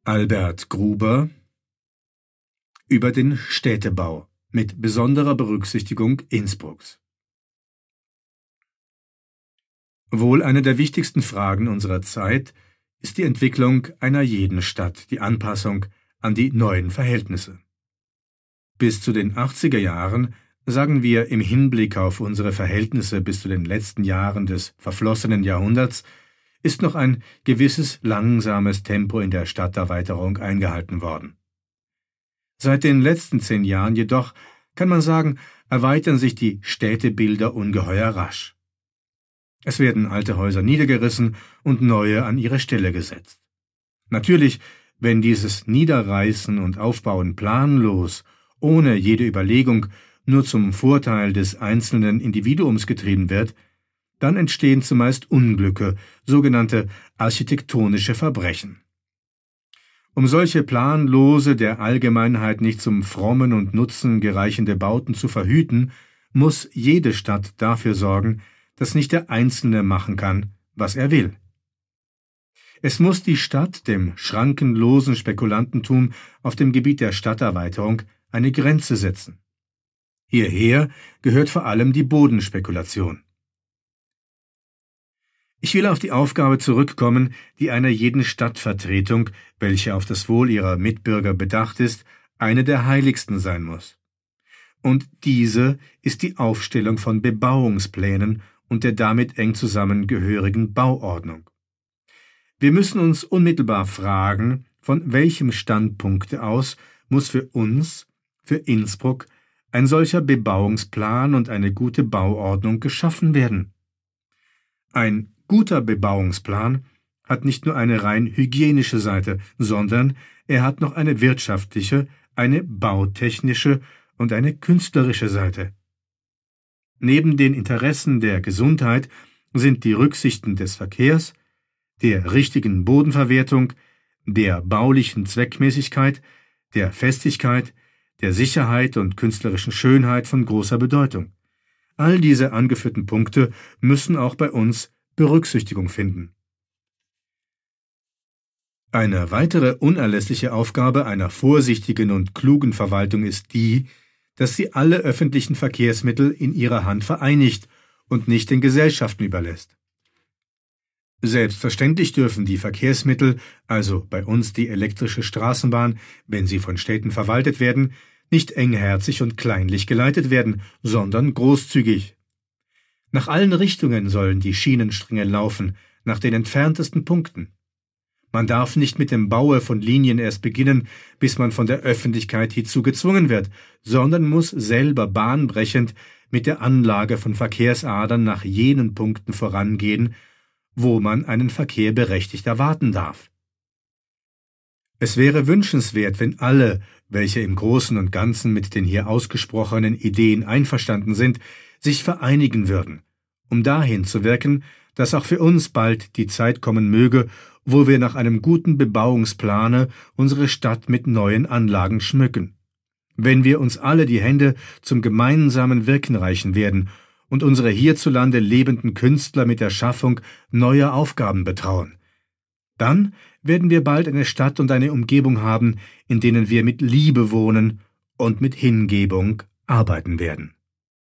Albert Gruber über den Städtebau mit besonderer Berücksichtigung Innsbrucks. Wohl eine der wichtigsten Fragen unserer Zeit ist die Entwicklung einer jeden Stadt, die Anpassung an die neuen Verhältnisse. Bis zu den 80er Jahren, sagen wir im Hinblick auf unsere Verhältnisse bis zu den letzten Jahren des verflossenen Jahrhunderts, ist noch ein gewisses langsames Tempo in der Stadterweiterung eingehalten worden. Seit den letzten 10 Jahren jedoch, kann man sagen, erweitern sich die Städtebilder ungeheuer rasch. Es werden alte Häuser niedergerissen und neue an ihre Stelle gesetzt. Natürlich, wenn dieses Niederreißen und Aufbauen planlos, ohne jede Überlegung, nur zum Vorteil des einzelnen Individuums getrieben wird, dann entstehen zumeist Unglücke, sogenannte architektonische Verbrechen. Um solche planlose, der Allgemeinheit nicht zum Frommen und Nutzen gereichende Bauten zu verhüten, muss jede Stadt dafür sorgen, dass nicht der Einzelne machen kann, was er will. Es muss die Stadt dem schrankenlosen Spekulantentum auf dem Gebiet der Stadterweiterung eine Grenze setzen. Hierher gehört vor allem die Bodenspekulation. Ich will auf die Aufgabe zurückkommen, die einer jeden Stadtvertretung, welche auf das Wohl ihrer Mitbürger bedacht ist, eine der heiligsten sein muss. Und diese ist die Aufstellung von Bebauungsplänen und der damit eng zusammengehörigen Bauordnung. Wir müssen uns unmittelbar fragen, von welchem Standpunkt aus muss für uns, für Innsbruck, ein solcher Bebauungsplan und eine gute Bauordnung geschaffen werden. Ein guter Bebauungsplan hat nicht nur eine rein hygienische Seite, sondern er hat noch eine wirtschaftliche, eine bautechnische und eine künstlerische Seite. Neben den Interessen der Gesundheit sind die Rücksichten des Verkehrs, der richtigen Bodenverwertung, der baulichen Zweckmäßigkeit, der Festigkeit, der Sicherheit und künstlerischen Schönheit von großer Bedeutung. All diese angeführten Punkte müssen auch bei uns Berücksichtigung finden. Eine weitere unerlässliche Aufgabe einer vorsichtigen und klugen Verwaltung ist die, dass sie alle öffentlichen Verkehrsmittel in ihrer Hand vereinigt und nicht den Gesellschaften überlässt. Selbstverständlich dürfen die Verkehrsmittel, also bei uns die elektrische Straßenbahn, wenn sie von Städten verwaltet werden, nicht engherzig und kleinlich geleitet werden, sondern großzügig. Nach allen Richtungen sollen die Schienenstränge laufen, nach den entferntesten Punkten. Man darf nicht mit dem Baue von Linien erst beginnen, bis man von der Öffentlichkeit hierzu gezwungen wird, sondern muss selber bahnbrechend mit der Anlage von Verkehrsadern nach jenen Punkten vorangehen, wo man einen Verkehr berechtigt erwarten darf. Es wäre wünschenswert, wenn alle, welche im Großen und Ganzen mit den hier ausgesprochenen Ideen einverstanden sind, sich vereinigen würden, um dahin zu wirken, dass auch für uns bald die Zeit kommen möge, wo wir nach einem guten Bebauungsplane unsere Stadt mit neuen Anlagen schmücken. Wenn wir uns alle die Hände zum gemeinsamen Wirken reichen werden und unsere hierzulande lebenden Künstler mit der Schaffung neuer Aufgaben betrauen, dann werden wir bald eine Stadt und eine Umgebung haben, in denen wir mit Liebe wohnen und mit Hingebung arbeiten werden.